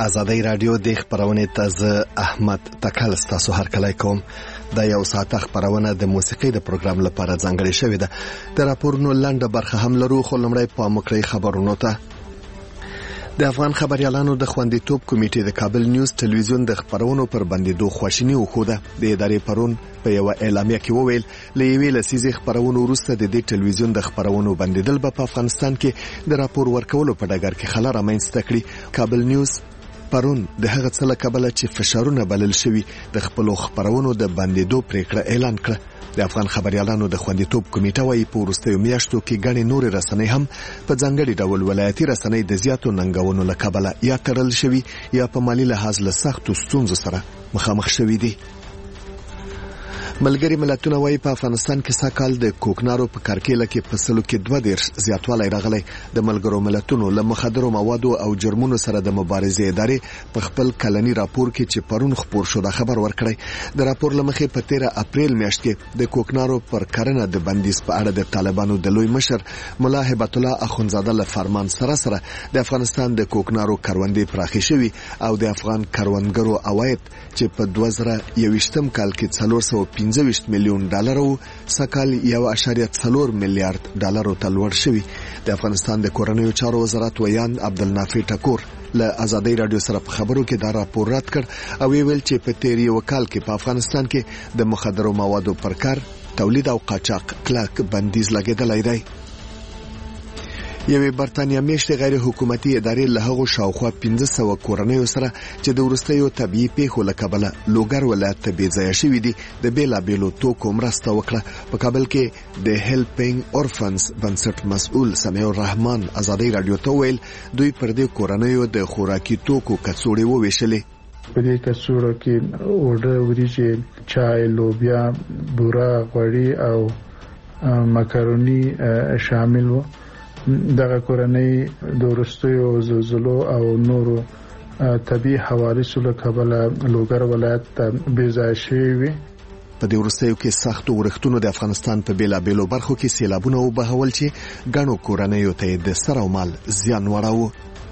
ازادي رادیو د خبرونه تازه احمد تکل تاسو هر کله کوم د یو ساعت خبرونه د موسیقي د پروګرام لپاره ځانګړې شوې ده. د راپورونو لنډه برخه هم لرو، خو لمړی په مکرې خبرونو ته. د افغان خبريالانو د خوندیتوب کمیټې د کابل نیوز ټلویزیون د خبرونو پر بندیدو خواشینی وښوده. د ادارې پرون په یو اعلامیه کې وویل لېویل لسیزې خبرونو وروسته د دې ټلویزیون د خبرونو بندیدل په افغانستان کې د راپور ورکولو په ډګر کې خلا رامنځته کړي. کابل نیوز پرون د هغه څه له کبله چې فشارونه بلل شوي د خپل خبرونو د بندیدو پریکړه اعلان کړه. د افغان خبريالانو د خوندیتوب کمیټه وايي په وروستیو میاشتو کې غني نور رسنۍ هم په ځانګړي ډول ولایتي رسنۍ د زیاتو ننګونو له کبله یا تړل شوي یا په مالی لحاظ له سختو ستونزو سره مخامخ شوي دي. ملګری ملتونه وايي په افغانستان کې ساکال د کوکنارو په کارکېله کې په سلو کې 2 زیاتوالی راغلی. د ملګرو ملتونو له مخدرو موادو او جرمونو سره د مبارزې ادارې په خپل کلنی راپور کې چې پرون خبر شو د خبر ورکړی. د راپور لمخې په 13 اپریل میاشت کې د کوکنارو پر کرنه د بندیز په اړه د طالبانو د لوی مشر مولا هبت الله اخونزاده له فرمان سره د افغانستان د کوکنارو کروندې پراخې شوي او د افغان کروندګرو عواید چې په 2021 کال کې 415 میلیون ډالر او سکال 1.4 میلیارډ ډالر ته لوړ شوی. د افغانستان د کورنیو چارو وزارت ویان عبدالنافع ټکور له ازادي رادیو سره په خبرو کې دا راپور رد کړ او ویل چې په تیری وکال کې په افغانستان کې د مخدرو موادو پر کار، تولید او قاچاق کلک بندیز لګیدلی دی. یوه برتانیا میشته غیر حکومتي ادارې له هغو شاوخوا 1500 کورنیو سره چې د ورستیو طبيعي پیښو له کبله لوګر ولایت ته بېځایه شوي دي د بیلابېلو توکو مرسته وکړه. په کابل کې د هیلپینګ اورفنز بنسټ مسؤل سمیع الرحمن ازادي رادیو ته ویل دوی پر دې کورنیو د خوراکي توکو کڅوړې وویشلې. په دې کڅوړو کې اوړه، وریجې، چای، لوبیا، بوره، غوړي او مکروني شامل وو. دغه کورنۍ د ورستیو زلزلو او نورو طبيعي حوادثو له کبله لوګر ولایت ته بېځایه شوي وي. په دې وروستیو کې سختو ورښتونو د افغانستان په بیلابېلو برخو کې سیلابونه وبهول چې ګڼو کورنیو ته د سر او مال زیان وړاوه.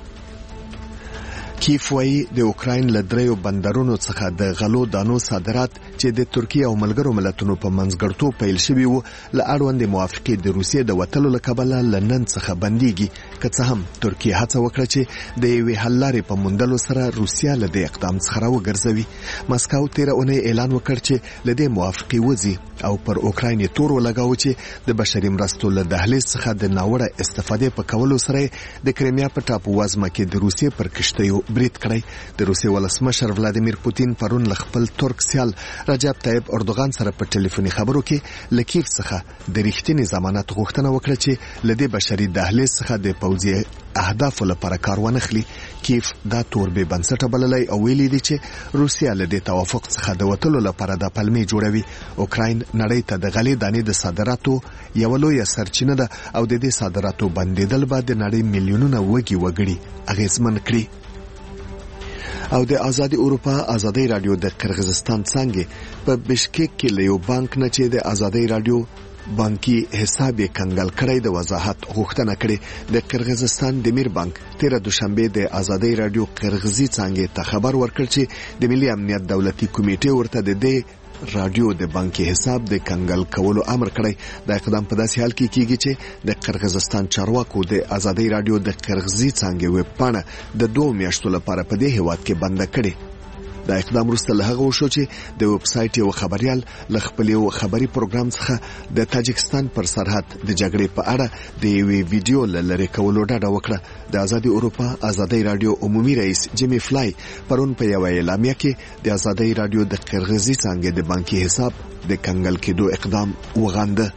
کیف وايي د اوکراین له 3 بندرونو څخه د غلو دانو صادرات چې د ترکیه او ملګرو ملتونو په منځګړتوب پیل شوي وو له اړوند موافقې د روسیې د وټلو لکبله لنن څخه بنديږي. که څه هم ترکیه هڅه وکړه چې د یوې حل لارې په موندلو سره روسیه له دې اقدام څخه راوګرځوي. مسکو 13 اونۍ اعلان وکړ چې له دې موافقې وځي او پر اوکراین تور ولګاو چې د بشري مرستو له دهلیز څخه د ناوړه استفادې په کولو سره د کریمیا په ټاپو وزمه کې د روسیې پر کشتیو برید کړی. د روسیې ولسمشر ولادیمیر پوتین پرون له خپل ترک سیال رجب طیب اردوغان سره په ټلیفوني خبرو کې لکیف څخه د ریښتینی ضمانت غوښتنه وکړه چې لدې بشري دهلیز څخه د پوځي اهداف لپاره کار ونخلي. کیف دا تور به بنسټه بللی او ویلي دي چې روسیا لدې توافق څخه د وټلو لپاره د پلمې جوړوي. اوکراین نړۍ ته د غلې دانې د صادراتو یو لوی سرچینه ده او د دې صادراتو بندیدل به د نړۍ میلیونونه وګړي اغیزمن کړي. او د ازادي اروپا ازادي رادیو د قرغیزستان څنګه په بشکیک کې له یو بانک نه چې د ازادي رادیو بانکي حساب کنګل کړی د وضاحت غوښتنه کړې. د قرغیزستان د میر بانک 13 دوشنبه د ازادي رادیو قرغیزي څنګه ته خبر ورکړ چې د ملي امنیت دولتي کمیټې ورته د رادیو د بانکي حساب د کنګل کولو امر کړی. دا اقدام په داسې حال کې کیږي چې د قرغیزستان چارواکو د ازادي رادیو د قرغیزي څنګه ویب پاڼه د 2 میاشتو لپاره په دې هیواد کې بند کړي. دا اقدام وروسته له هغه وشو چې د ویب سایټ یو خبريال له خپل یو خبري پروګرام څخه د تاجکستان پر سرحد د جګړې په اړه د یوې ویډیو لری کولو ډاډه وکړه. د ازادي اروپا ازادي رادیو عمومي رئیس جیمی فلای پرون په یو اعلامیه کې د ازادي رادیو د قرغیزي څنګه د بانکي حساب د کنګل کېدو اقدام وغانده.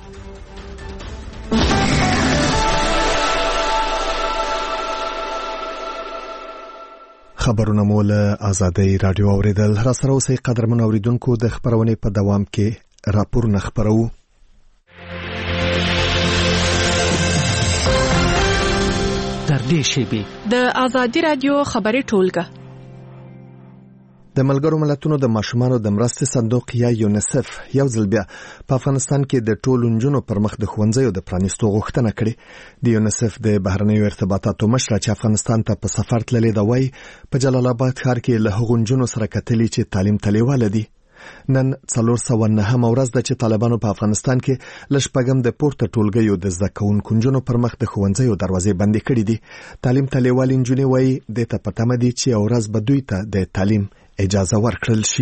خبرونه مول ازادي رادیو اوریدل. را سره اوسئ قدرمن اوریدونکو، د خبرونه په دوام کې راپور نه خبرو. تر دې شی به د ازادي رادیو خبري ټولګه د ملګرو ملتونو د ماشومانو د مرستې صندوق یا یونیسف یو ځل بیا په افغانستان کې د ټولو نجونو پر مخ د ښوونځیو د پرانیستو غوښتنه کړې. د یونیسف د بهرنیو ارتباطاتو مشره چې افغانستان ته په سفر تللې ده وایي په جلال آباد ښار کې له هغو نجونو سره کتلي چې تعلیم ته لیواله دي. نن 409 ورځ ده چې طالبانو په افغانستان کې له شپږم د پورته ټولګیو د زده کوونکو نجونو پر مخ د ښوونځیو دروازې بندې کړې دي. تعلیم ته لیوالې نجونې وایي دې ته په تمه دي چې یو ورځ به دوی ته د تعلیم اجازه ورکړل شي.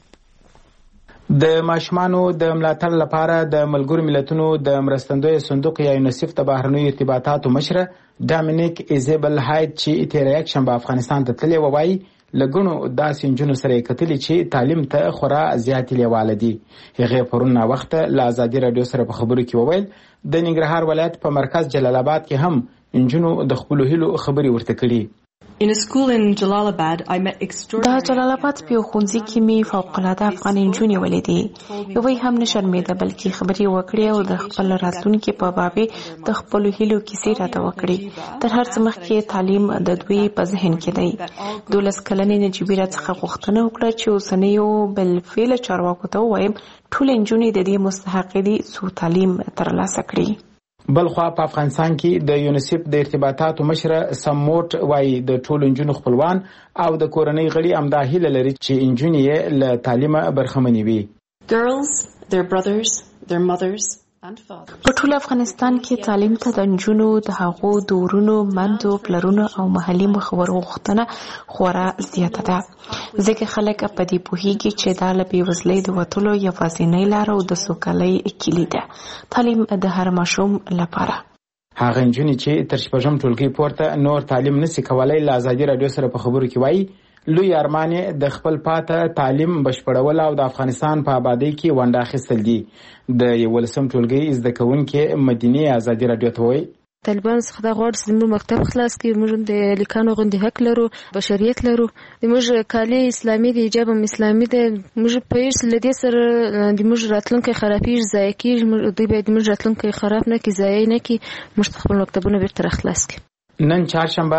د ماشومانو د ملاتړ لپاره د ملګرو ملتونو د مرستندوی صندوق یا یونیسف د بهرنیو ارتباطاتو مشره ډامینیک ایزابل هایت چې تیر یک شنبه افغانستان ته تللی وایي لګونو داسې نجونو سره کتلي چې تعلیم ته خورا زیات لیواله دي. هغه پرون وخت له ازادي رادیو سره په خبرو کې وویل د ننګرهار ولایت په مرکز جلال آباد کې هم نجونو د خپل هیلو خبري ورته کړي. In a school in Jalalabad, I met extraordinary... د جلال آباد په ښوونځي کې می فوق‌العاده افغاني نجونې ولیدې. یوې هم نه شرمېده بلکې خبرې وکړې او د خپل راتلونکي په بابې د خپل هیلو کیسې راته وکړې. تر هر څه مخکې تعلیم د دوی په ذهن کې دی. 12 کلنې نجيبې راڅخه غوښتنه وکړه چې اوسنیو بالفعل چارواکو ته ووایم ټول نجونې د دې مستحق دي چې تعلیم ترلاسه کړي. بلخوا په افغانستان کې د یونیسف د ارتباطاتو مشره سموټ وایي د ټولو نجونو خپلوان او د کورنۍ غړي همدا هیله لري چې نجونې یې له تعلیمه برخمنې وي. Girls, their brothers, their mothers په ټول افغانستان کې تعلیم ته د نجونو د هغو د ورونو مندو پلرونو او محلي مخور غوښتنه خورا زیاته ده ځکه خلک په دې پوهیږي چې دا له بېوزلۍ د وتلو یوازینۍ لاره او د سوکالۍ کلي ده تعلیم د هر ماشوم لپاره. هغه نجونې چې تر شپږم ټولګي پورته نور تعلیم نشي کولای له ازادي رادیو سره په خبرو کې وایي لوی ارمان د خپل پاته تعلیم بشپړول او د افغانستان په آبادی کې ونډه اخیستل دي. د 11م ټولګي زده کوونکي مدینه ازادي رادیو ته وایي طالبان څخه دا غواړي چې موږ مکتب خلاص کړو، موږ د لیکانو غوندې حق لرو، بشریت لرو، موږ کالي اسلامي دی، حجاب اسلامي دی، موږ په هیڅ لدې سره د موږ راتلونکي خرابېږي، ضایع کېږي، دوی باید موږ راتلونکي خراب نه کړي، ضایع نه کړي، موږ خپل مکتبونه بیرته خلاص کړي. نن چهارشنبه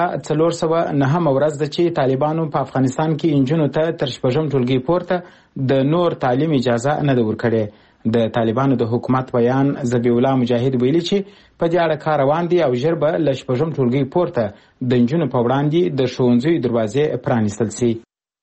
409 ورځ ده چې طالبانو په افغانستان کې انجونو ته تر شپږم ټولګي پورته د نور تعلیم اجازه نه ده ورکړې. د طالبانو د حکومت بیان ذبیح الله مجاهد ویلي چې په دې اړه کار روان دي او ژر به له شپږم ټولګي پورته د انجونو په وړاندې د ښوونځیو دروازې پرانیستل شي.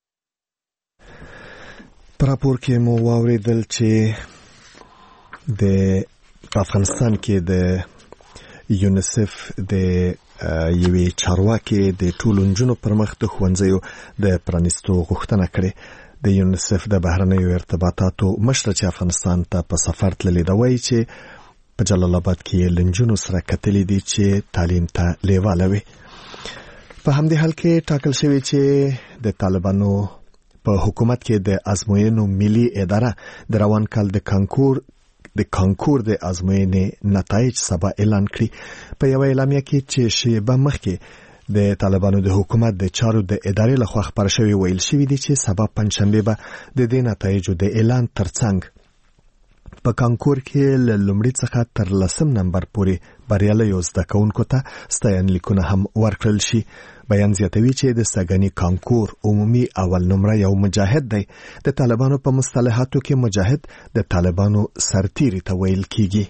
په راپور کې مو واورېدل چې د افغانستان کې د یونیسف د یوې چارواکي د ټولو نجونو پر مخ د ښوونځیو د پرانیستو غوښتنه کړې. د یونیسف د بهرنیو ارتباطاتو مشره چې افغانستان ته په سفر تللې ده وایي چې په جلال آباد کې له نجونو سره کتلي دي چې تعلیم ته لیواله وي. په همدې حال کې ټاکل شوی چې د طالبانو په حکومت کې د ازموینو ملي اداره د روان کال د کانکور د ازموینې نتایج سبا اعلان کړي. په یو اعلامیه کې چې شیبه مخکې د طالبانو د حکومت د چارو د ادارې لخوا خبر شوی ویل شوی دی چې سبا پنځشنبه به د دې نتایجو د اعلان ترڅنګ په کانکور کې له لومړي څخه تر 10 نمبر پورې بریالیو زده کوونکو ته ستاینلیکونه هم ورکړل شي. بیان زیاتوي چې د سګنی کانکور عمومي اول نمره یو مجاهد دی. د طالبانو په مصطلحاتو کې مجاهد د طالبانو سرتیری ته ویل کیږي.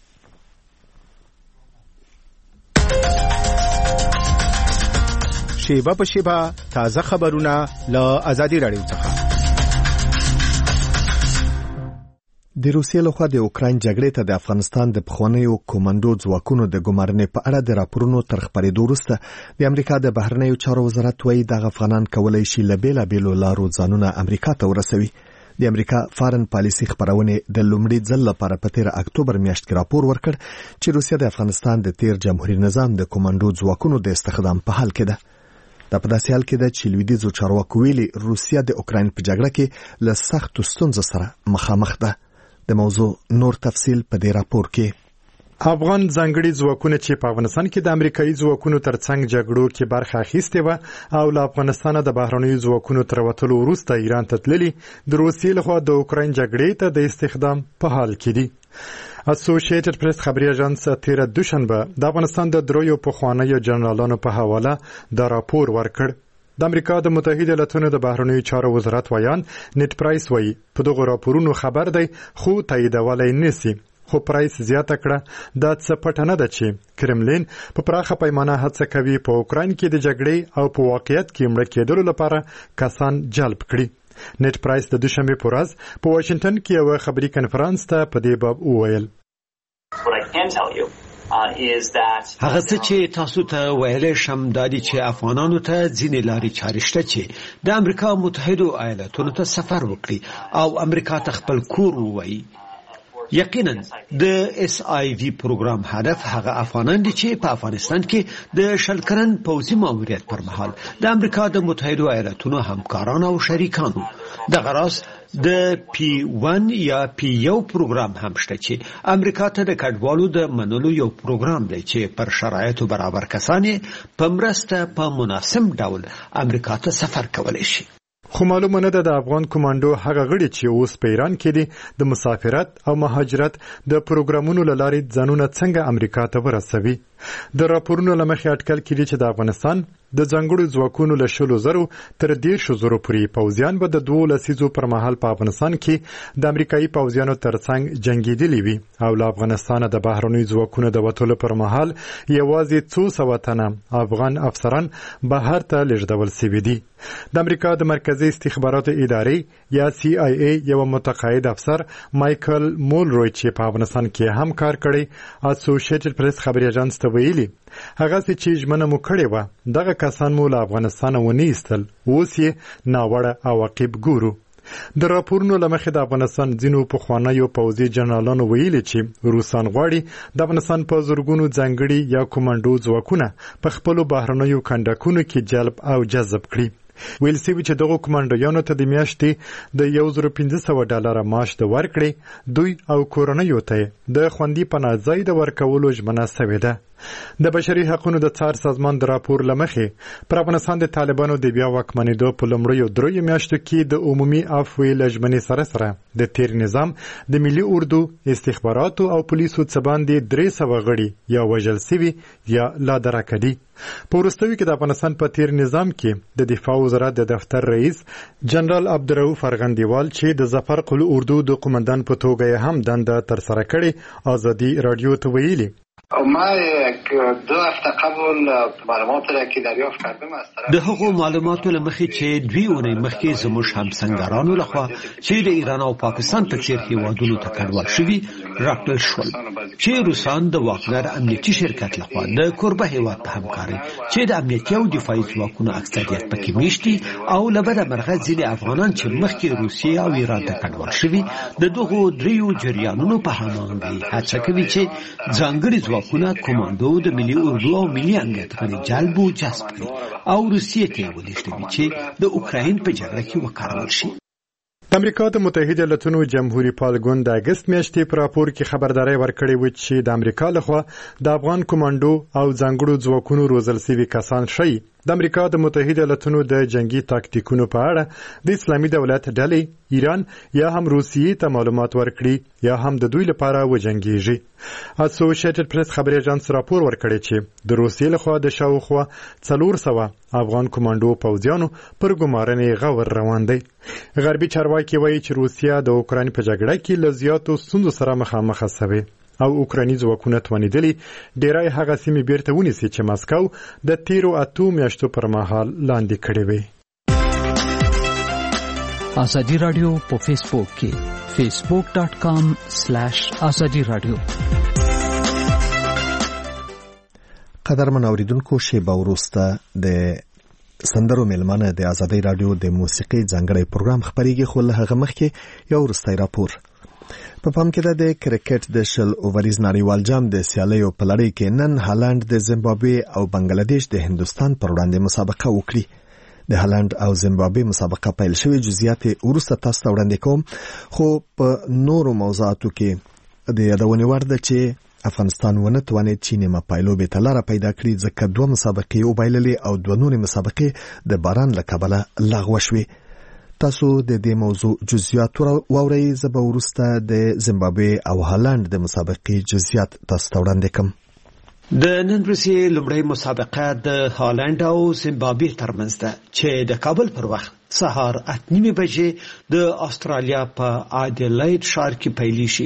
شیبه په شیبه تازه خبرونه له آزادي رادیو څخه. د روسیې لخوا د اوکراین جګړې ته د افغانستان د پخوانیو کوماندو ځواکونو د ګمارنې په اړه د راپورونو تر خپرېدو وروسته د امریکا د بهرنیو چارو وزارت وایي دغه افغانان کولی شي له بېلابېلو لارو ځانونه امریکا ته ورسوي. د امریکا فارن پالیسي خبرونه د لومړي ځل لپاره په 13 اکتوبر میاشت کې راپور ورکړ چې روسیه د افغانستان د تیر جمهوریت نظام د کوماندو ځواکونو د استخدام په حال کې ده. دا په داسې حال کې ده چې لویدیځو چارواکو ویلي روسیه د اوکراین په جګړه کې له سختو ستونزو سره مخامخ ده. د موضوع نور تفصیل په دې راپور کې. افغان ځانګړي ځواکونه چې په افغانستان کې د امریکایي ځواکونو ترڅنګ جګړو کې برخه اخیستې و او له افغانستان د بهرنیو ځواکونو تر وتلو وروسته ایران ته تللي د روسیې لخوا د اوکراین جګړې ته د استخدام په حال کې دي. اسوسییټډ پریس خبري اژانس تیر دوشنبه د افغانستان د دریو پخوانیو جنرالانو په حواله دا راپور ورکړ. د امریکا د متحده ایالاتونو د بهرنیو چارو وزارت ویان نت پرایس وایي په دغه راپورونو خبر دی خو تاییدولای نشي. خو پرایس زیاته کړه دا څه پټه نه ده چې کرملین په پراخه پیمانه هڅه کوي په اوکراین کې د جګړې او په واقعیت کې مړه کېدلو لپاره کسان جلب کړي. نت پرایس د دوشنبه په ورځ په واشنگټن کې یو خبري کنفرانس ته په دې باب وویل. هغه څه چې تاسو ته ویلې شم دا دي چې افغانانو ته ځینې لارې چارې شته چې د امریکا متحده ایالاتونو ته سفر وکړي او امریکا ته خپل کور ووایي. یقینا د اس آی وی پروګرام هدف هغه افغانان دي چې په افغانستان کې د شلکرن پوځي ماموریت پر مهال د امریکا د متحده ایالاتونو همکاران او شریکانو د غراس د پی 1 یا پی 1 پروګرام هم شته چې امریکا ته د کډوالو د منلو یو پروګرام دی چې پر شرایطو برابر کسان په مرسته په مناسب ډول امریکا ته سفر کولی شي. خو معلومه نه ده د افغان کمانډو هغه غړي چې اوس په ایران کې دي د مسافرت او مهاجرت د پروګرامونو لارې ځانونه څنګه امریکا ته ورسوي. د راپورونو لمخې اټکل کړي چې د افغانستان د ځانګړو ځواکونو له 10,000 تر 10,000 پورې پوځیان به د 2 لسیزو پر مهال په افغانستان کې د امریکایي پوځیانو ترڅنګ جنگیدلي وي او له افغانستانه د بهرنیو ځواکونو د وټولو پر مهال یوازې 200 تنه افغان افسران بهر ته لیږدول شوي دي. د امریکا د مرکزی استخباراتو ادارې یا سی آی ای یو متقاعد افسر مایکل مولروی چې په افغانستان کې هم کار کړی اسوسییټډ پریس خبري اژانس ته ویلي هغه چې ژمنه مو کړې وه دغه کسان مو له افغانستانه ونیستل اوس یې ناوړه عواقب ګورو. د راپورونو لمخې د افغانستان ځینو پخوانیو پوځي جنرالانو ویلي چې روسان غواړي د افغانستان په زورګونو ځانګړي یا کومانډو ځواکونه په خپلو بهرنیو کنډکونو کې جلب او جذب کړي. ویل سوي چې دغه کومانډویانو ته د میاشتې د $1,500 معاش د ورکړي دوی او کورنیو ته د خوندي پناه ځای د ورکولو ژمنه سوې ده. د بشري حقوقو د څار سازمان د راپور لمخې پر افغانستان د طالبانو د بیا واکمنېدو په لومړیو 3 میاشتو کې د عمومي عفو ژمنې سره د تیر نظام د ملي اردو استخباراتو او پولیسو څخه باندې 300 غړي یا وژل شوي یا لا درکه دي. په وروستیو کې د افغانستان په تیر نظام کې د دفاع وزارت د دفتر رئیس جنرال عبدالرؤف ارغندیوال چې د ظفر قل اردو د قومندان په توګه هم دنده تر سره کړې ازادي رادیو ته ویلي ما 2 هفته قبل معلومات را که دریافت کردم از طرف د هغو معلوماتو لمخې چې 2 اونۍ مخکې زموږ همسنګرانو لخوا چې د ایران او پاکستان په څیر هیوادونو ته کډوال شوي راکړل شول چې روسان د واګنر امنیتي شرکت لخوا د کوربه هیواد په همکاري چې د امنیتي او دفاعي ځواکونو اکثریت پکې میشتي او لبد مرغه ځینې افغانان چې مخکې روسیې او ایران ته کډوال شوي د دغو 3 جریانونو په هماهنګۍ هڅه کوي چې ځانګړي ځواکونه کماندو د ملي اردو او ملي امنیت باندې جلب او جذب کړي او روسیې ته ولېږدوي چې د اوکراین په جګړه کې وکارول شي. د امریکا د متحده ایالاتونو جمهوریت پالګون د اگست میاشتې په راپور کې خبرداري ورکړې و چې د امریکا لخوا د افغان کمانډو او ځانګړو ځواکونو روزل شوي کسان شي د امریکا د متحده ایالاتونو د جنگي تاکتیکونو په اړه د اسلامي دولت ډلې ایران یا هم روسیې ته معلومات ورکړي یا هم د دوی لپاره وجنګيږي. اسوسییټډ پریس خبري اژانس راپور ورکړی چې د روسیې لخوا د شاوخوا 400 افغان کمانډو پوځیانو پر ګمارنې غور روان دي. غربي چارواکي وایي چې روسیا د اوکراین په جګړه کې له زیاتو ستونزو سره مخامخ شوه او اوکراني ځواکونه توانیدلي ډیری هغه سیمې بیرته ونیسي چې ماسکو د تیرو 8 میاشتو پر مهال لاندې کړې وي. ازادي رادیو په فیسبوک کې facebook.com/ازادي رادیو. قدرمن اوریدونکو شیبه وروسته د سندرو ملمنه د ازادي رادیو د موسیقي ځانګړی پروګرام خبريږي خو له هغه مخکې یو وروستی راپور په پام کې د کرکټ د شل اووریز نړیوال جام د سیالیو په لړۍ کې نن هالند د زیمبابوې او بنگلاديش د هندستان پر وړاندې مسابقه وکړي. د هالند او زیمبابوې مسابقه پیل شوې جزئیات وروسته تاسو ته وړاندې کوم خو په نورو موضوعاتو کې د یادونې وړ ده چې افغانستان ونه توانید چې نیمه پایلوبې ته لاره پیدا کړي ځکه 2 مسابقې وبایللې او 2 نورې مسابقې د باران له کبله لغوه شوې. تاسو د دې موضوع جزئیات واورئ. زه به وروسته د زیمبابوې او هالند د مسابقې جزئیات تاسو ته وړاندې کوم. د نن ورځې لومړی مسابقه د هالند او زیمبابوې ترمنځ ده چې د کابل پر وخت سهار 8:30 بجې د استرالیا په اډیلاید ښار کې پیل شي.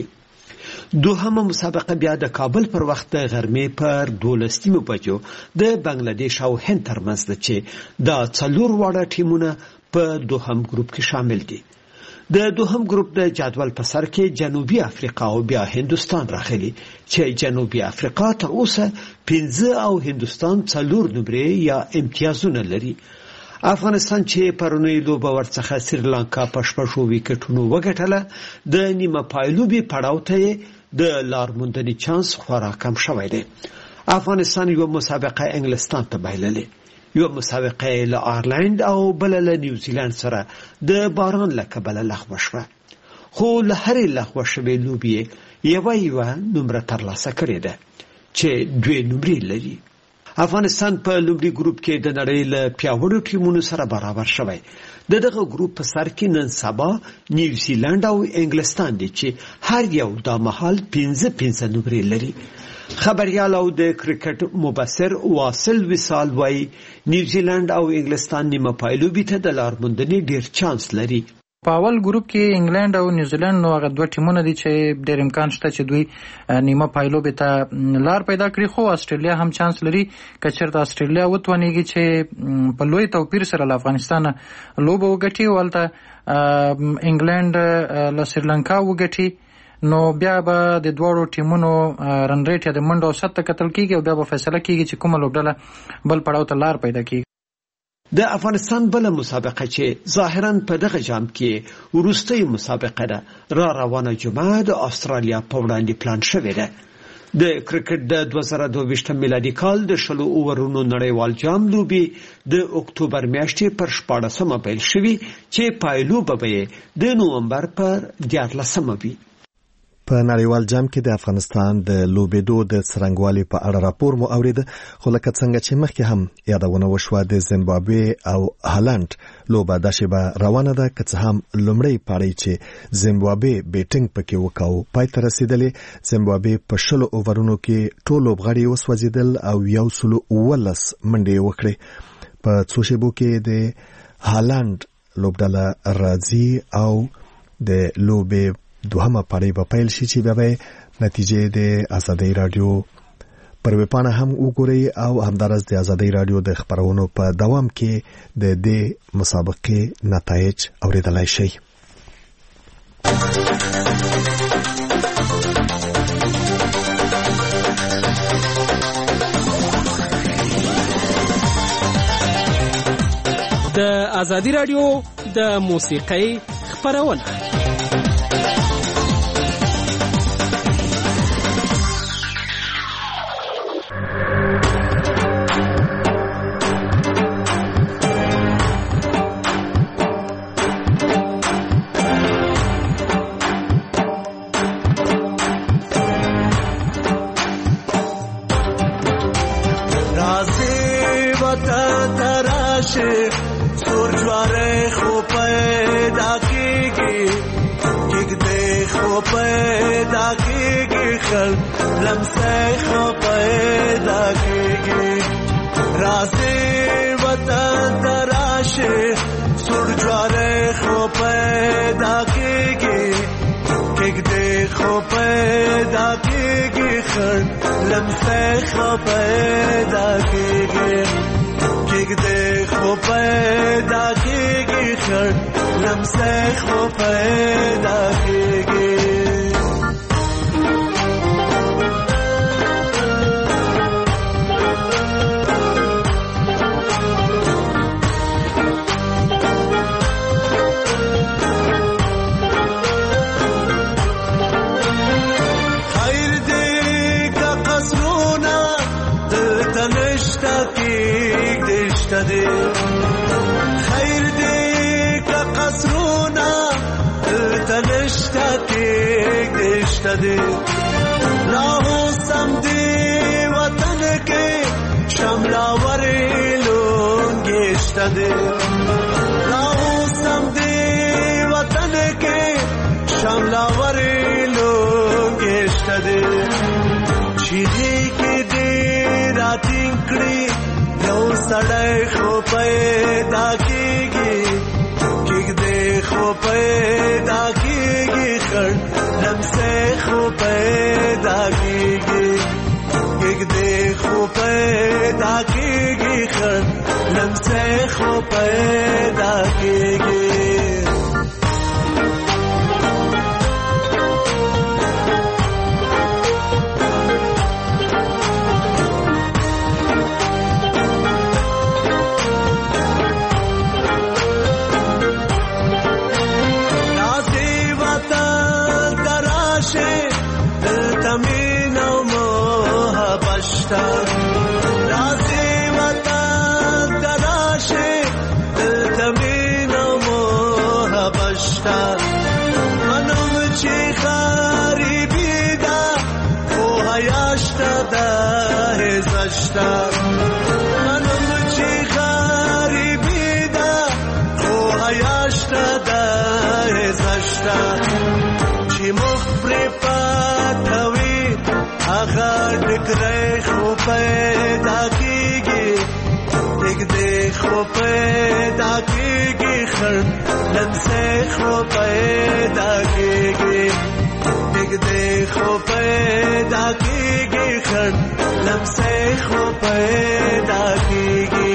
دوهمه مسابقه بیا د کابل پر وخت د غرمې پر 12:30 بجو د بنگلاديش او هند ترمنځ ده چې دا 4 واړه ټیمونه په دوهم ګروپ کې شامل دي. د دوهم ګروپ د جدول په سر کې جنوبي افریقا او بیا هندستان راغلي چې جنوبي افریقا تر اوسه 15 او هندستان 4 نمرې یا امتیازونه لري. افغانستان چې پرونی لوبه ورڅخه سریلانکا په 6 وکټونو وګټله د نیمه پایلوبي پړاو ته د لارموندنې چانس خورا کم شوی دی. افغانستان یو مسابقه انګلستان ته بایللې، یو مسابقه له آیرلند او بل له نیوزیلند سره د باران له کبله لغوه شوه، خو له هرې لغوه شوې لوبې یوه نمره ترلاسه کړې ده چې 2 نمرې لري. افغانستان په لومړي ګروپ کې د نړۍ له پیاوړو ټیمونو سره برابر شوی. دغه ګروپ په سر کې نن سبا نیوزیلند او انګلستان دي چې هر یو د مهال 15 نمرې لري. خبريال او د کرکټ مبصر واصل وصال وای نیوزیلند او انګلستان نیمه پایلوبي ته د لارموندنې ډیر چانس لري. په اول ګروپ کې انګلند او نیوزیلند نو هغه دوه ټیمونه دي چې ډېر امکان شته چې دوی نیمه پایلوبي ته لار پیدا کړي، خو استرالیا هم چانس لري که چېرته استرالیا وتوانیږي چې په لوی توپیر سره له افغانستان لوبه وګټي او هلته انګلند له سریلانکا وګټي، نو بیا به د دوړو ټیمونو رن ریټ یا د منډو او سطح کتل کیږي او بیا به فیصله کیږي چې کومه لوبډله بل پړاو ته لار پیدا کیږي. د افغانستان بل مسابقه چې ظاهرا په دغه جام کې وروستۍ مسابقه ده را روانه جمعه د استرالیا په وړاندې پلان شوې ده. د کرکټ د 2022 میلادي کال د 20 اوورونو نړیوال جام لوبي د اکتوبر میاشتې پر 14 پیل شوي چې پایلوبه به د نومبر پر 14 وي. په نړیوال جام کې د افغانستان د لوبېدو د څرنګوالي په اړه راپور مو اورید، خو لکه څنګه چې مخکې هم یادونه وشوه د زیمبابوې او هالند لوبه داسې به روانه ده، که څه هم لومړی پاړی چې زیمبابوې بیټینګ پکې وکاو پای ته رسېدلې. زیمبابوې په 20 اوورونو کې ټول لوبغاړي وسوځېدل او 119 منډې وکړې. په څو شیبو کې د هالند لوبډله راځي او د لوبې دوهمه پاړی په پیل شي چې به نتیجې د آزادۍ رادیو پر ویبپاڼه هم وګورئ او همدارس د آزادۍ رادیو د خبرونو په دوام کې د دې مسابقې نتایج اوریدلای شئ. د آزادۍ رادیو د موسیقۍ خبرونه Chidi ki راتینکړي یو سړی خو پیدا کیږي کېږدې خو پیدا کیږي خړ لمسه خو پیدا کیږي کېږدې خو پیدا کیږي خړ لمسه خو پیدا کیږي منم چې غریبی دا خو حیاشته ده زشته چې مخ پرې پاتوي هغه ډکری خو پیدا کیږي کېږدې خو پیدا کیږي خړ لمسه خو پیدا کیږي کېږدې خو پیدا کیږي خړ لمسه خو پیدا کیږي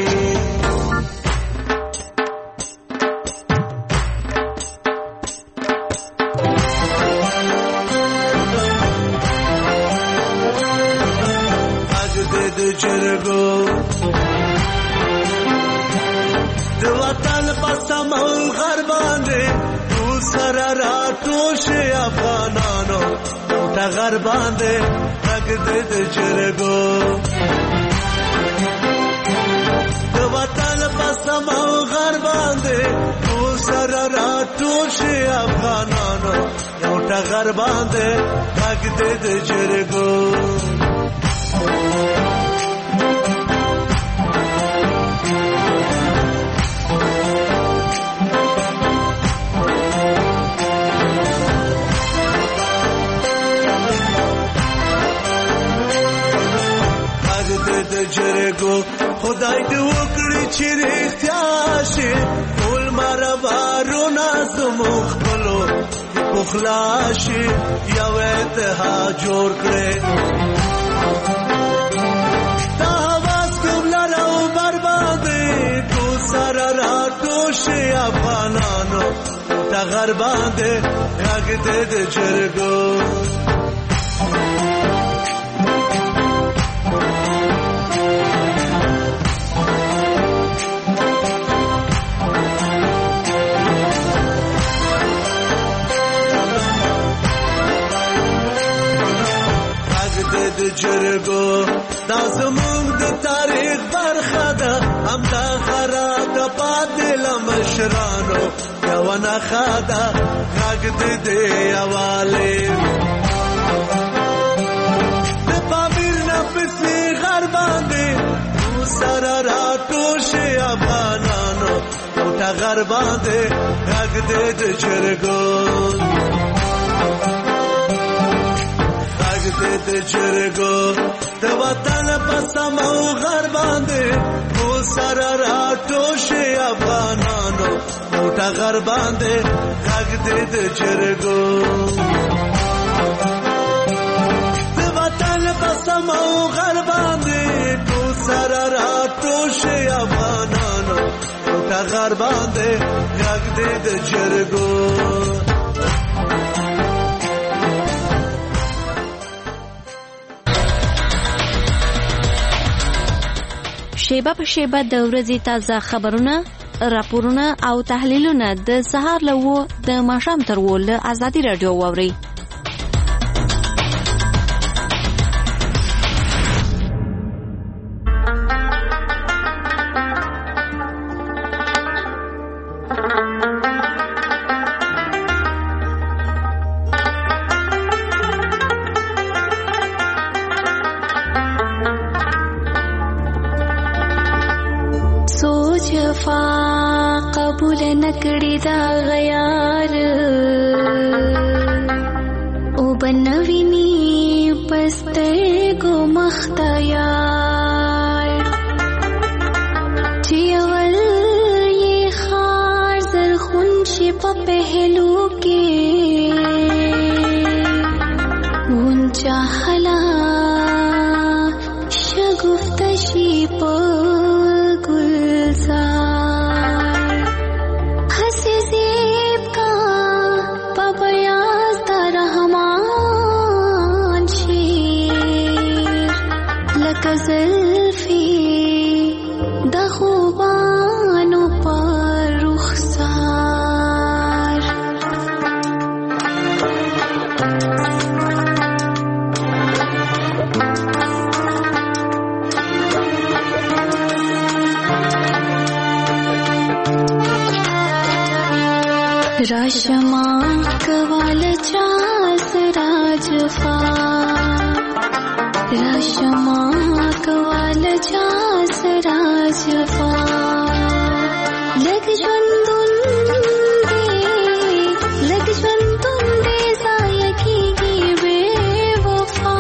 اجد د جرګو د وطن په سمون غر باندې تو سره راټوشه افغانانو ته غر باندې د جرګو د وطن په سمو غر باندې تو سره راټوشه افغانانو یو ټغر باندې غږ د جرګو جرګو خدای دې وکړي چې رښتیا شي ټول مربارونه زموږ خپلو پخلا شي یو اتحاد جوړ کړي دا هواس کوم لرو بربادي تو سره راټوشي افغانانو ته غر باندې غږ دې جرګو جرګو دا زموږ د تاریخ برخه ده هم دا خراط پاتې لمشرانو یو نښه ده غږ دې یووالی د پامیر نه پسې غر باندې تو سره راټوشي افغانانو یو ټغر باندې غږ دې جرګو د جرګو د وطن په سمو غر باندې تو سره راټوشي افغانانو یو ټغر باندې غږ دې جرګو د وطن په سمو غر باندې تو سره راټوشي افغانانو یو ټغر باندې غږ دې جرګو شیبه په شیبه د ورځې تازه خبرونه، راپورونه او تحلیلونه د سهار له 9 د ماښام تر 10 له ازادي رادیو واورئ. قبول نکړی دا غیار او بنوینی پستر کو مختیار راشما کوال چا سراجفا راشما کوال چا سراجفا لگ ژوندون دې ځای کېږي بې وفا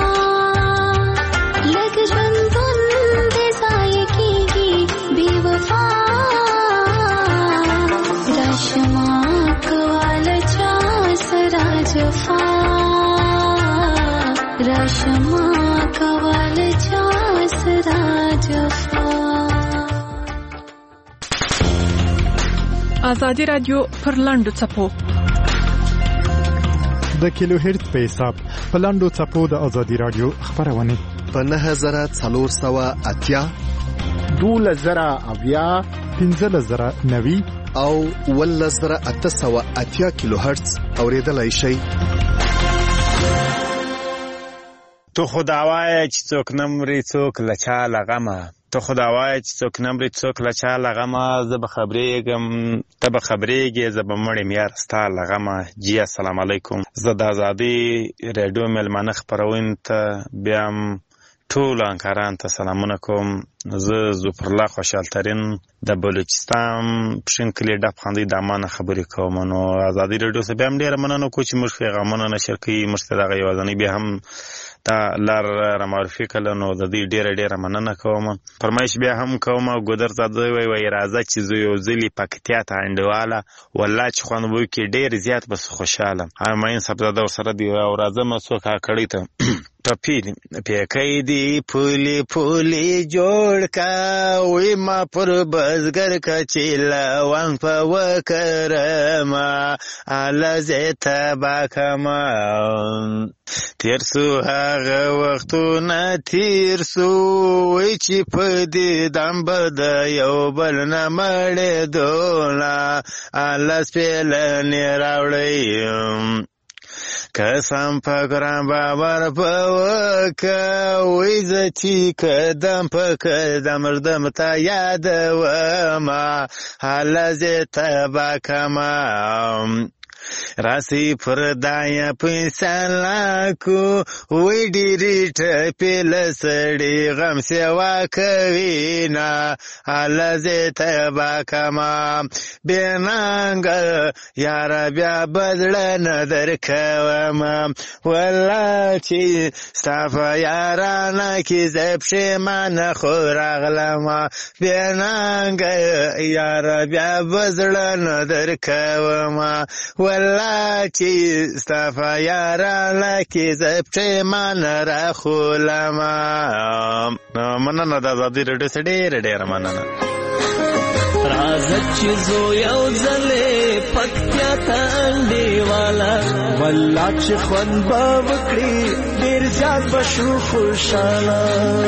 لگ ژوندون دې ځای کېږي بې وفا راشما کوال چا سراجفا راشما کوال چا سراجفا. ازادي رادیو پر لاندو چپو د کیلو هرتز په حساب په لاندو چپو د ازادي رادیو خبرونه په 9480 2000 15090 او 1880 کیلو هرتز اوریدلای شئ. تو خداوای چې څوک نمرې څوک لچا لغمه تو خداوای چې څوک نمرې څوک لچا لغمه زه به خبرېږم ته به خبرېږې زه به مړ یم یار ستا لغمه. جی السلام علیکم. زه د ازادي ریډیو میلمانه خپرونې ته بیا هم ټولو همکارانو ته سلامونه کوم. زه ظفرالله خوشحالترین د بلوچستان پښین کلي ډب خاندۍ د امانه خبرې کوم. نو ازادي ریډیو څخه بیا هم ډېره مننه کوو چې موږ پیغامونه نشر کوي، موږ ته دغه یوازینۍ بیا هم دا لار رامعرفي کړله، نو د دې ډېره مننه کوم. فرمایش بیا هم کوم. ګودر زاده وایي راځه چې زه یو ځلې پکتیا ته انډیواله والله چې خوند به وکړي ډېر زیات بس خوشحاله معین صاحبزاده ورسره دی او راځه مسوک کړی ته ټپی پیکۍ دی پولی پولی جوړ کا وی ما پر بزګر کا چیلا وان په وکرما الزه تباکما تیر سو هغه وختونه تیر سو وی چې په دې دم بد یو بل نه مړې دولا الز پیلنې راوړی کسام پکرام باور پوکا ویزتی کدم پکدم ردم تا یاد وما حالزی تباکما راسی پردایا پینسان لاکو وی ډیری ټپی لسړي غم سیوا کوینا الزه تباکما بینانګ یار بیا بدل نظر کوما والله چې صاف یارانه کی زپشه من خوراغلما بینانګ یار بیا بدل نظر کوما والله چې ستافا یارانه کې زپټې مان راخولما. مننه د ازادي ریډیو څخه ډېره مننه. راځه چې زو یو ځلې پکتیا ته انډیواله والله چې خوند به وکړي ډېر زیات به شو خوشحاله.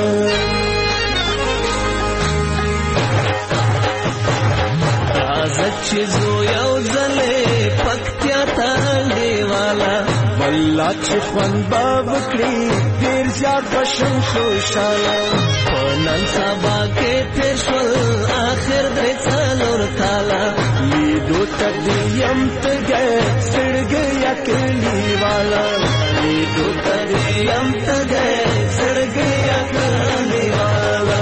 راځه چې زو یو ځلې پکتیا ته انډیواله والله چې خوند به وکړي ډېر زیات به شم خوشحاله. په نن سبا کې تېر شول آخر درې څلور کاله لیدو ته دې یم تږی زړګی یا کلیواله لیدو ته دې یم تږی زړګی یا کلیواله.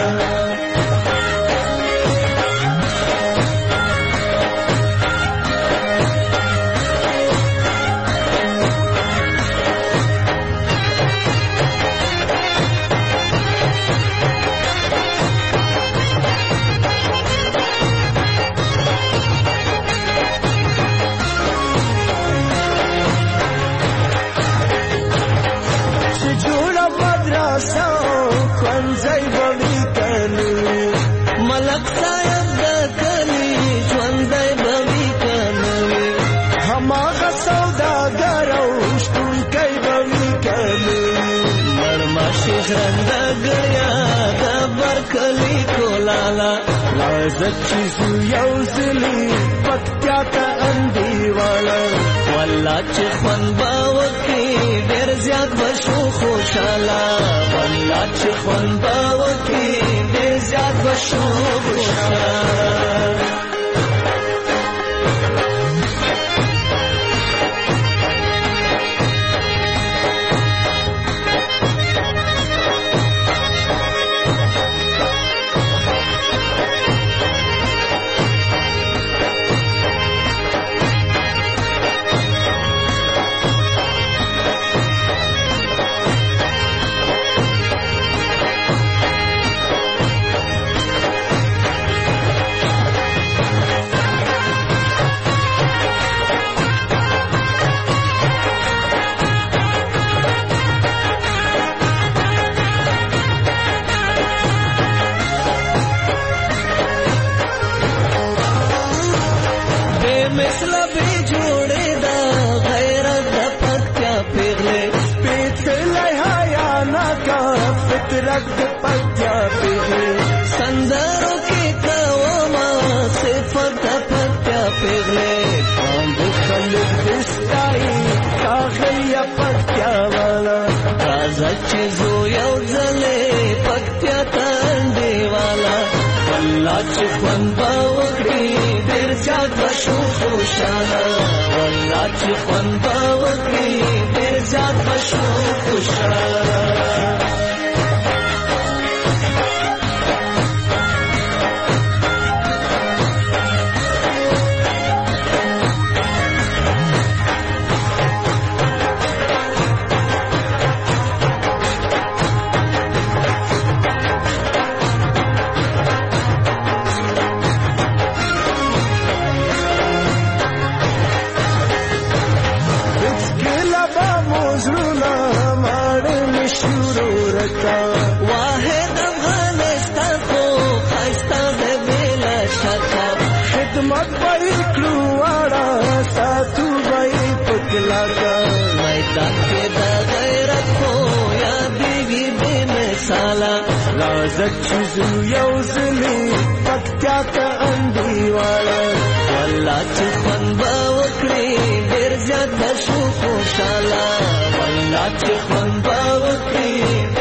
راځه چې زو یو ځلې پکتیا ته انډیواله والله چې خوند به وکړي ډېر زیات به شو خوشحاله والله چې خوند به وکړي ډېر زیات به شو خوشحاله. غږ پکتیا پیغلې سندرو کې کومه صفت پکتیا پیغلې باندې خلک دستای کاغیا پکتیا والا راځه چې زو یو ځلې پکتیا تندې والا والله چې خوند به وکړي ډېر زیات به شو خوشحاله والله چې خوند به وکړي ډېر زیات به شو خوشحاله واحد افغانستان خو خسته د بلا شکه خدمت به کړو واړه ساتو به پکلاکه میدان کې د غیرت خو یادېږي بې مثاله راځه چې زو یو ځلې پکتیا ته انډیواله والله چې خوند به وکړي ډېر زیات به شو خوشحاله والله چې خوند به وکړي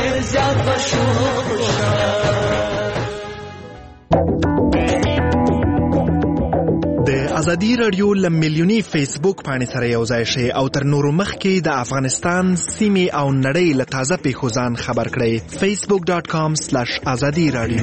د ازادي رادیو لمیلیونی فیسبوک باندې سره یو ځای شي او تر نورو مخکې د افغانستان سیمې او نړۍ له تازه پیښو ځان خبر کړئ facebook.com/azadi radio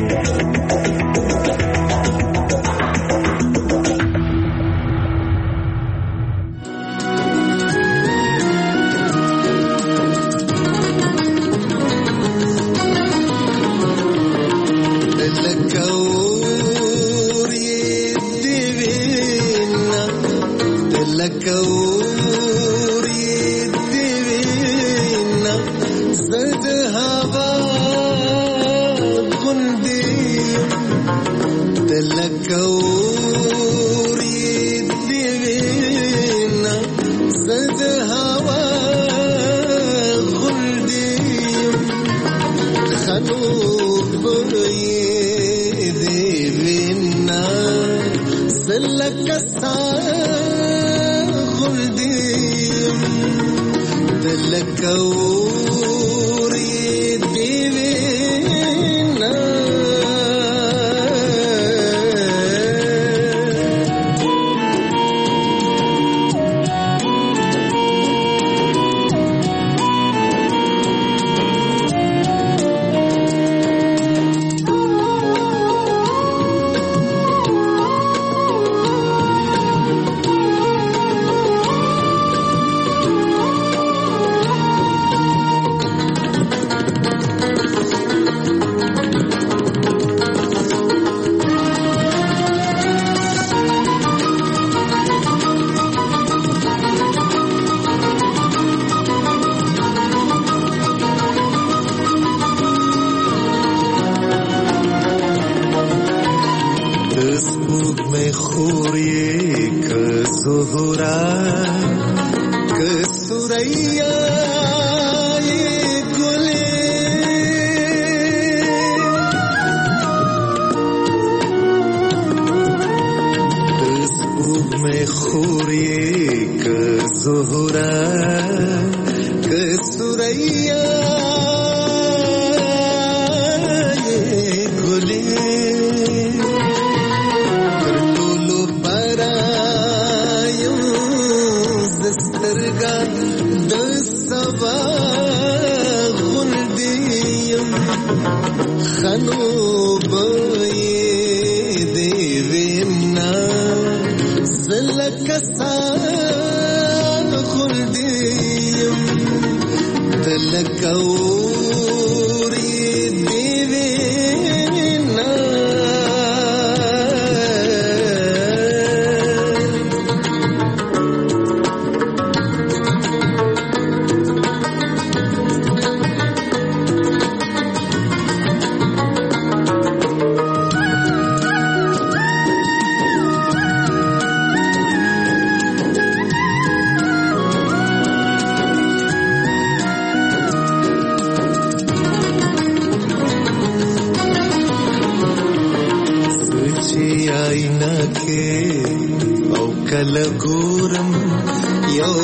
کله ګورم یو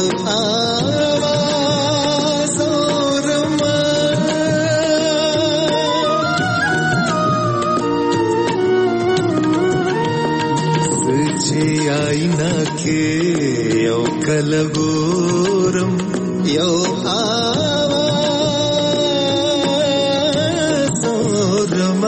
آواز اورم سچې آئینه کې یو کله ګورم یو آواز اورم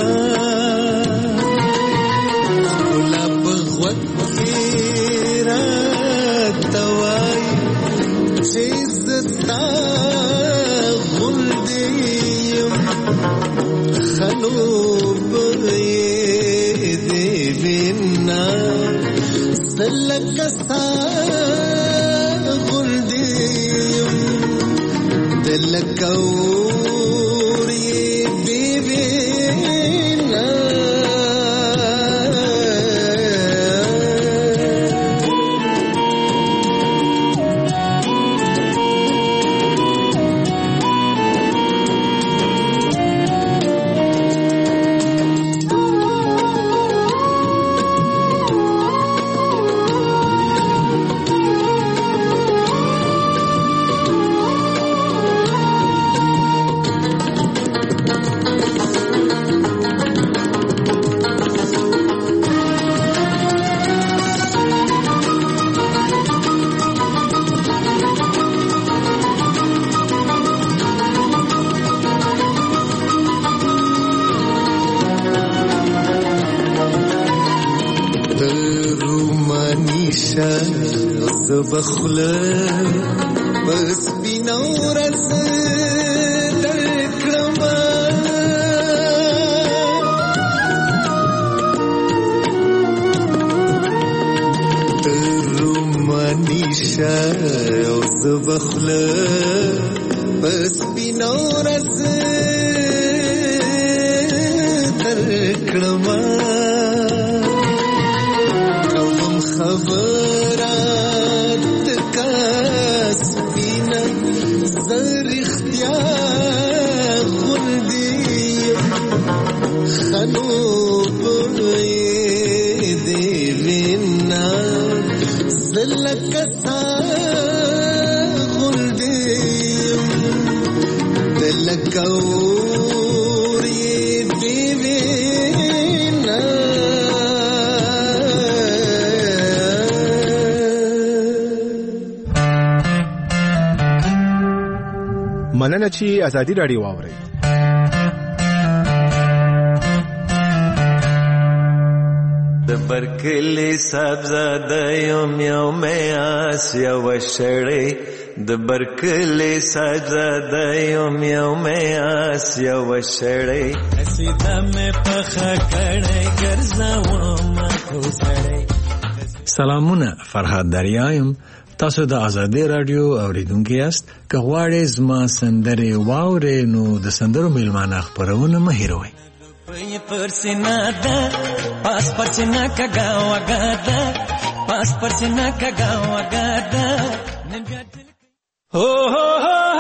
بخله بس بینور از درکلم رومانیشه از بخله بس بینور از درکلم کوم خبر مننه چې ازادي راډیو واورئ. د برکلی سبزاده یم یوم آس یو شړی د برکلی سبزاده یم یوم آس یو شړی سیده مې پخه کړی ګرځوم خو سړی. سلامونه، فرهاد دریایم. تاسو د ازادي رادیو اوریدونکو یاست. که غواړئ زما سندرې واورئ نو د سندرو میلمانه خپرونه مه هېروئ. پرسینا ده پاس پرسینا کگا وگا ده پاس پرسینا کگا وگا ده هو هو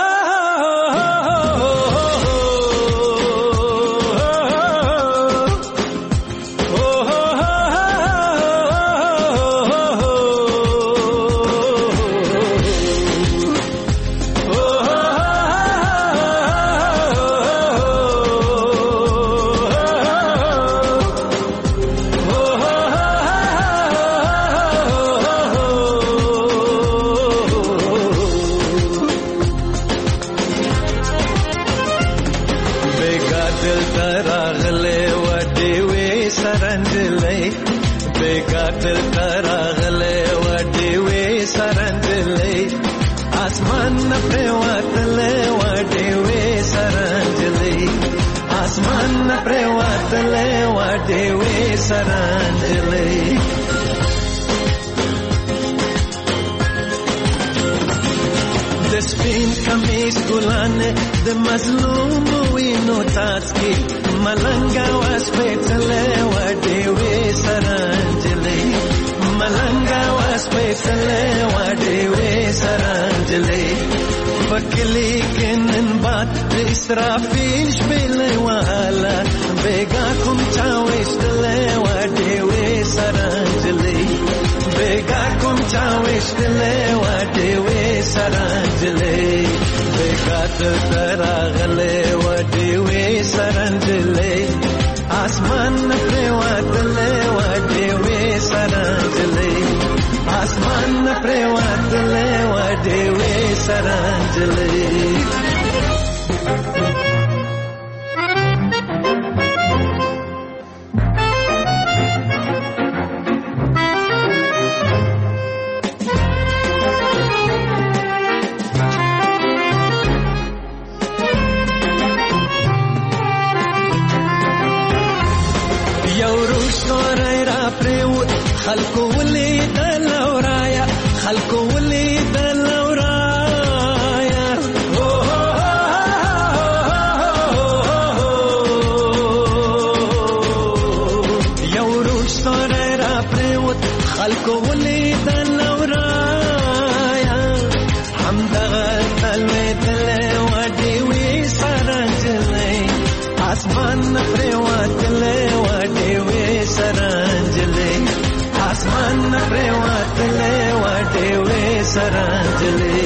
د مظلوم وینو تاسکی ملنګا واس پېڅلې وډې وې سرانجلې ملنګا واس پېڅلې وډې وې سرانجلې پکلی کینن باد اسرافیل شپلې والا بیگا کوم چا وېستلې وډې وې سرانجلې بیگا کوم چا سرنجلې بیګات تراغلې وډې وې سرنجلې اسمان پرېوتلې وډې وې سرنجلې اسمان پرېوتلې وډې وې سرنجلې خلکو ولیدل ورایا خلکو ولیدل ورایا یو روش سره را پریوت خلکو ولیدل ورایا همدغه تلویدل وډې وې سرنجلې اسمان پریوتل وډې وې سرنجلې اسمان پرېوتلې وډې وې سرنجلې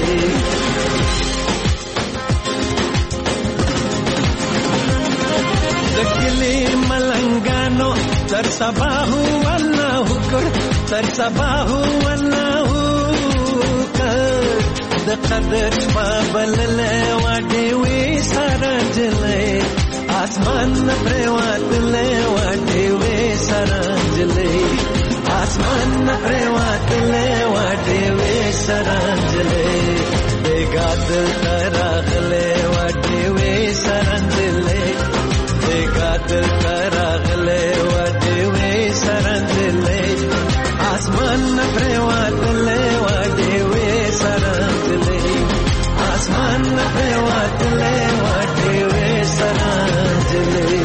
د کلي ملنګانو تر سبا والله کړ تر سبا والله کړ د قدر شپه بللې وډې وې سرنجلې اسمان پرېوتلې وډې وې سرنجلې اسمان پرېوتلې وډې وې سرنجلې بیګات تراغلې وډې وې سرنجلې بیګات تراغلې وډې وې سرنجلې اسمان پرېوتلې وډې وې سرنجلې اسمان پرېوتلې وډې وې سرنجلې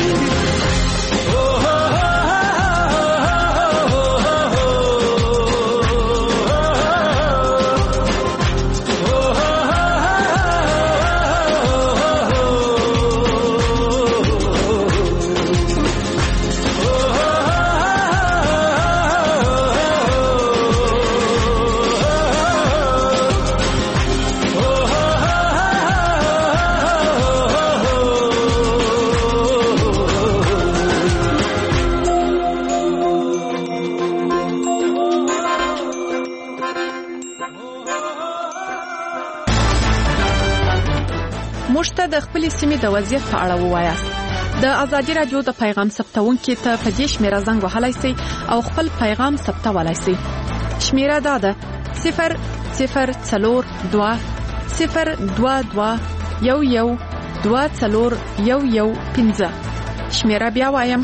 د خپل سیمې د وضعیت په اړه ووایاست. د ازادي رادیو د پیغام ثبتونکو ته په دې شمیره زنګ وهلای شئ او خپل پیغام ثبتولای شئ. شمیره دا ده 0022211241115. شمیره بیا وایم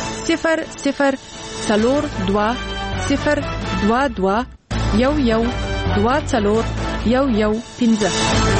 0022211241115.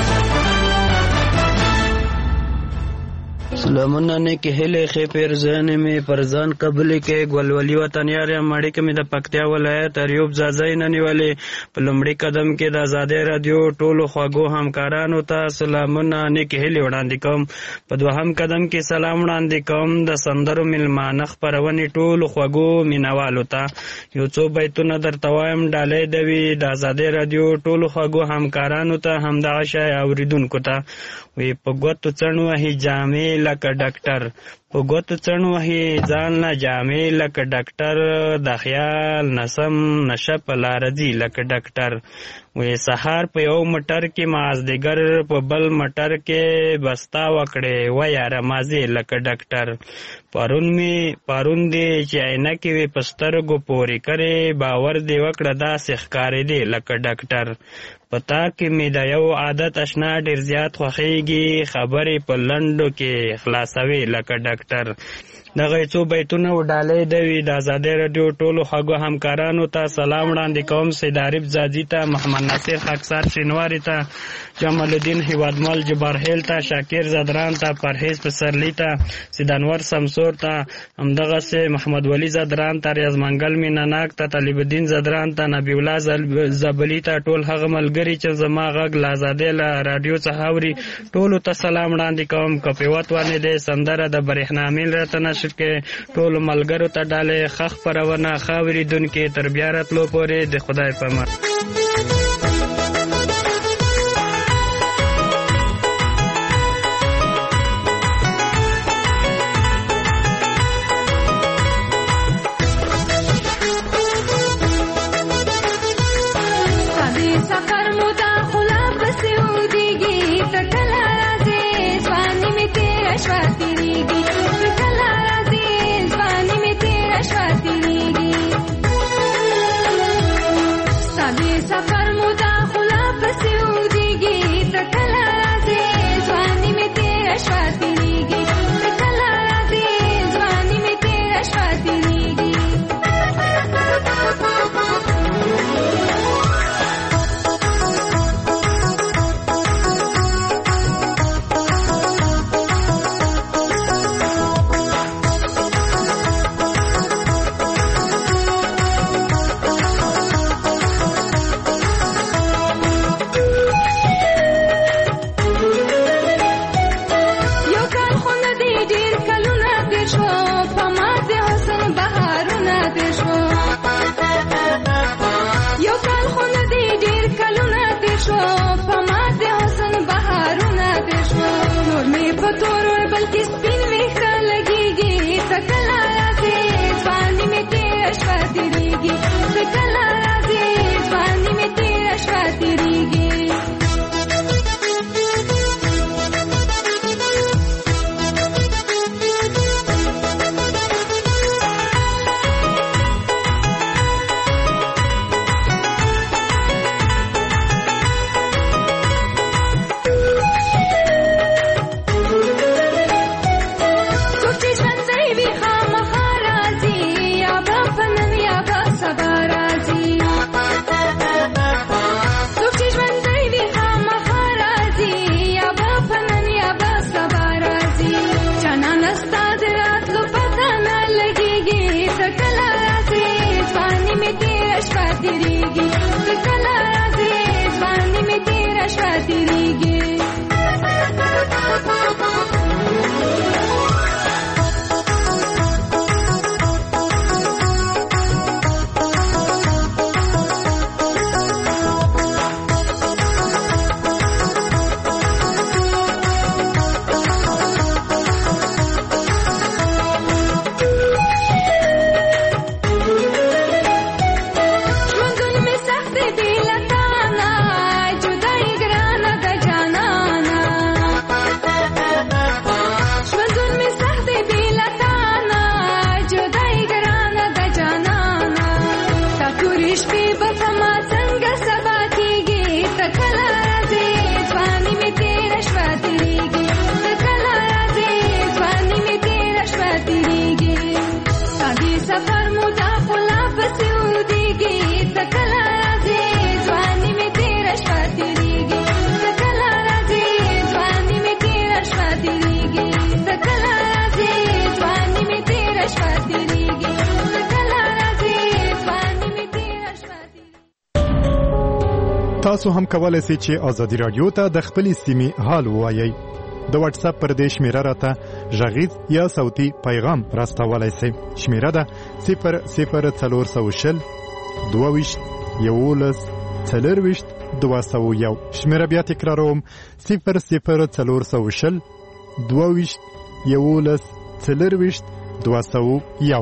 سلامونه نیکی هیله خې پرزان می پرزان قبول کې ګولولي وطنیار ماړي کې د پکتیا ولایت اریوب زازای ننیولې په لومړي قدم کې د آزادې رادیو ټولو خواږو همکارانو ته سلامونه نیکی هیله وړاندې کوم. په دوهم قدم کې سلام وړاندې کوم د سندرو ملمانه خبرونې ټولو خواږو مینوالو ته. یو څو بیتونه درته وایم ډالۍ دوي د آزادې رادیو ټولو خواږو همکارانو ته همدغه شای اوریدونکو ته. وی په ګوتو څڼو هي جامې لکه ډاکټر په ګوتو څڼو هي ځان نه جامې لکه ډاکټر د خیال نسم نشه په لار ځي لکه ډاکټر. وی سحر په یو مټر کې مازدیګر په بل مټر کې بستا وکړې و یاره مازې لکه ډاکټر. پرون دی چې عینکې وي په سترګو پورې کرې باور دې وکړه داسې ښکارېدې لکه ډاکټر. پتا کې مې د یو عادت اشنا ډېر زیات خوښېږي خبرې په لنډو کې خلاصوي لکه ډاکټر. دغه څو بیتونه و ډالۍ دوي د آزادۍ رادیو ټولو خواږو همکارانو ته سلام وړاندې کوم. سید عارف زادي ته، محمد ناصر خاکسار شینواري ته، جمال الدین هیوادمل جبارهیل ته، شاکر زدران ته، پرهیز پسرلی ته، سید انور سمسور ته، همدغسې محمد ولی زدران ته، ریاض منګل میناناک ته، طالب الدین زدران ته، نبی الله زبلی ته، ټول هغه ملګري چې زما غږ له آزادۍ له رادیو څخه اوري ټولو ته سلام وړاندې کوم. که پیوت ونه دی سندره د برېښنا میل راته نشر کې ټولو ملګرو ته ډالۍ ښه خپرونه ښه اورېدونکي تر بیا راتلو پورې د خدای په امان. تیریږي کله راځي ځواني مې تیره شوه تیریږي سابې سفر مو دا خوله پسې اوږدېږي ته کله راځې ځواني مې تیره شوه تیریږي ته کله راځې ځواني مې تیره شوه تیریږي تاسو هم کولای شئ چې ازادي رادیو ته د خپل سیمې حال ووایئ. د واتس اپ پر دې شمیره راته غږیز یا صوتي پیغام راستولای شئ. شمیره ده 00420 22 11 40 201. شمیره بیا تکراروم 00420 22 11 40 201.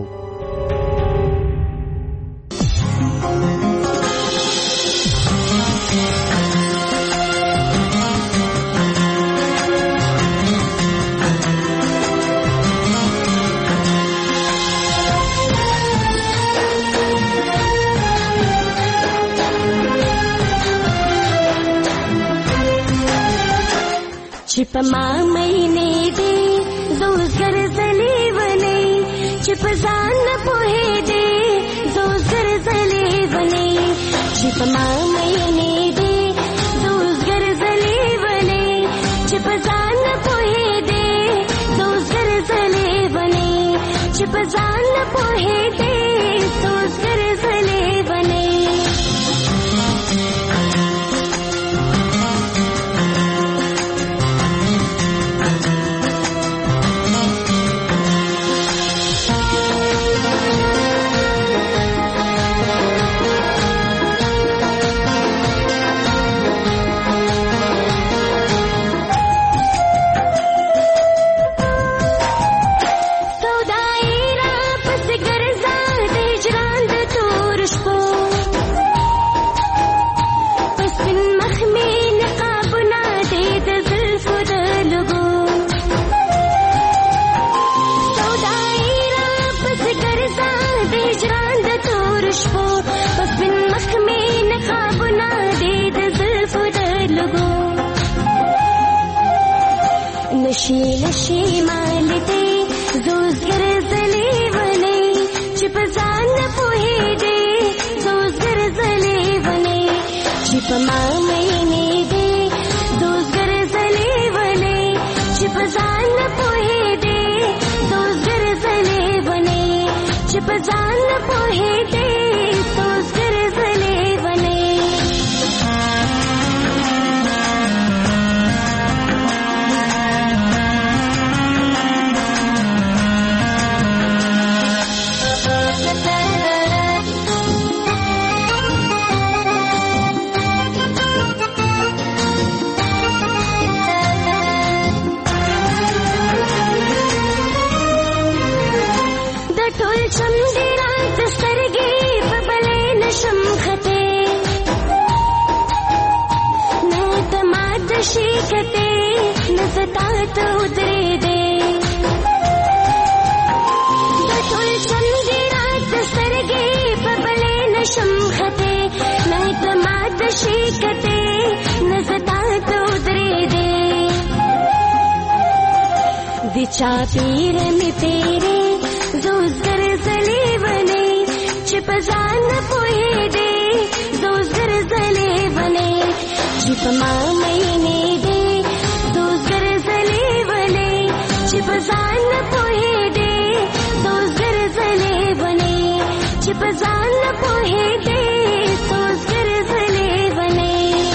چپ ما مینه دی زوزګر زلی ونی چپ ځان په دی زوزګر زلی ونی چپ ما مینه دی زوزګر زلی ونی چپ ځان په دی زوزګر زلی ونی چپ ځان په دی زوزګر زلی ونی شمالته زوزګر زلي ونی چې په ځان پوهې دې زوزګر زلي ونی چې په ما مینې دې زوزګر زلي ونی چې په ځان پوهې دې زوزګر زلي ونی چې په ځان پوهې دې زوزګر زلي ونی شیکتے نزتا تو ادرے دے بطول چندی رات سرگے ببلے نشم خطے نہتمات شیکتے نزتا تو ادرے دے دچا پیر میں تیرے زوزگر زلے بنے چپزان پوئے دے زوزگر زلے بنے چپ مامنے دے زوزگر زلے بنے چپزان پوئے دے زوزگر زلے بنے چپزان پوئے دے زوزگر زلے بنے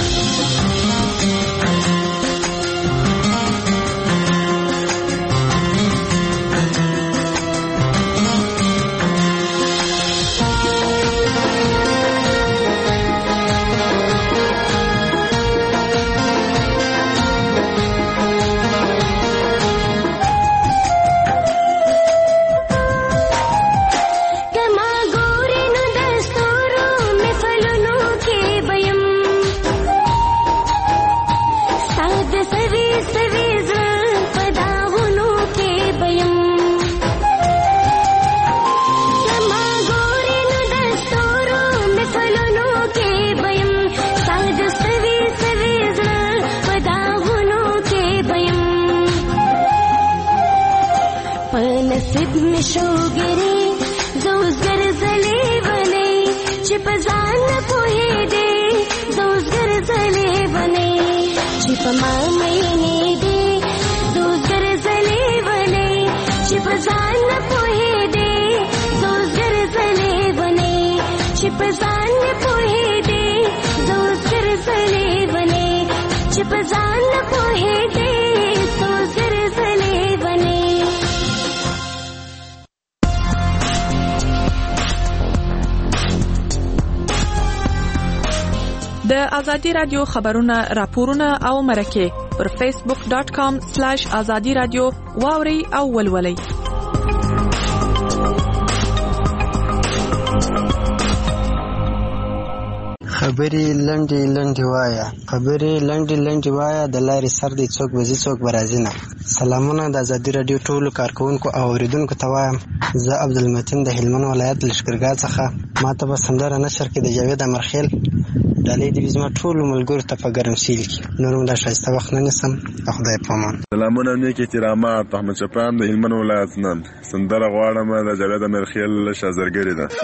شوګری زوزګر زلې ونی چې په ځان پوهې دې زوزګر زلې ونی چې په ما مینې دې زوزګر زلې ونی چې په ځان پوهې دې زوزګر زلې ونی چې په ځان پوهې دې زوزګر زلې ونی چې په ځان پوهې دې زوزګر زلې ونی د ازادي رادیو خبرونه راپورونه او مرکه پر facebook.com/azadi radio واوري او ولولي خبري لنډي وایا د لارې سر دی څوک وزي څوک برازینه. سلامونه د ازادي رادیو ټولو کارکونکو او اوریدونکو ته وایم. زه عبدالمتین د هلمند ولایت لشکرګاه څخه ماته به سندره نشر کې د جاوید امرخیل ډالۍ د زما ټولو ملګرو ته په ګرم سیل کې نور هم دا ښایسته وخت نه نیسم. خدای پامان. سلامونه نیک احترامات. احمد شپان د هلمند ولایت نن سندره غواړم د جاوید امرخیل شازرګری ده.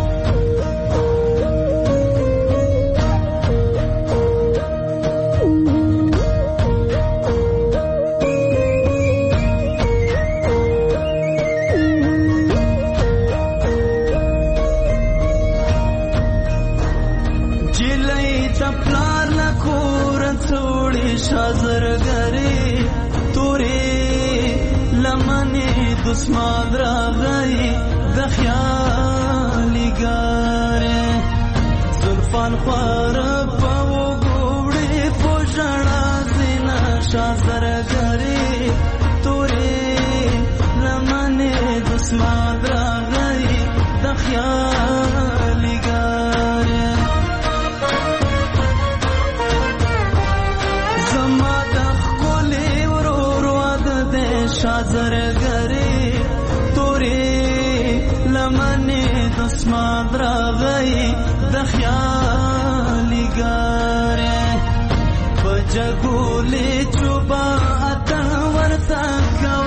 دسمان راغی د خیالی ګاره زلفان خوار په وګوړې پوښړا زینا شازرګری تورې لمنې دسمان راغی د خیالی ګاره زما د خولې ورور واد دې شازرګری دسمان راغی د خیالی ګاره په جګولې چوبا اتن ورته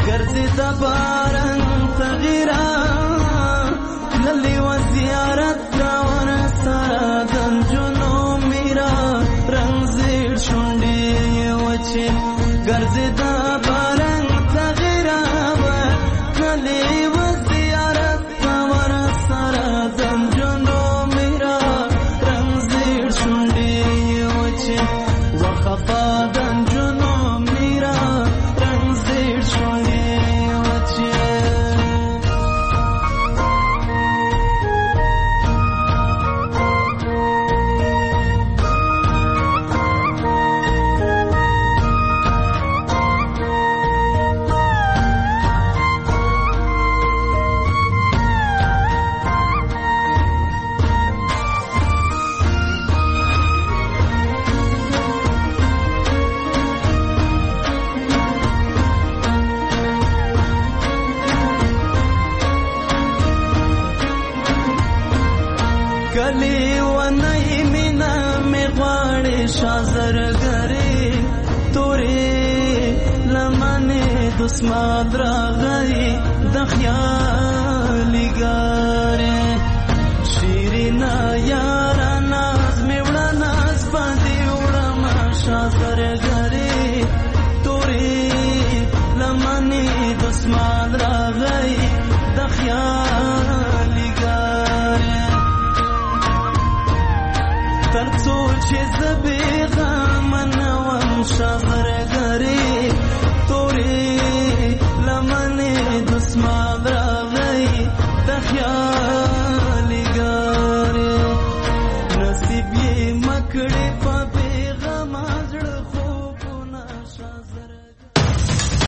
ګرځي د باران تغیرا للی و زیارت دا ور سره دنجونو میرا رنگ زیر شونډي وچه ګرځي د باران تغیرا للی و زیارت دا ور سره دنجونو میرا رنگ زیر شونډي وچه وخفا دنجونو میرا رنگ زیر شونډي وچه کلی ونای مینا می غواړي شازرګری تورې لمنه دسمات راغی د خیالي ګاره شیرینا یارا ناز می وړا ناز باندې وړا ما شازرګری تورې لمنه دسمات راغی د خیالي ګاره ترڅو چې زبې